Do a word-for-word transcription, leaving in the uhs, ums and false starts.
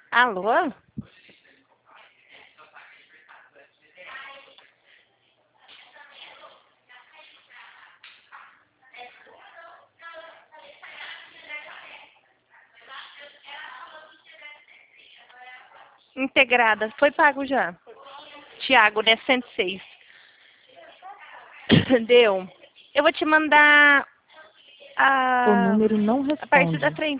Alô? Integrada. Foi pago já. Tiago, né? cento e seis. Deu. Eu vou te mandar O a, número não a parte da responde. frente.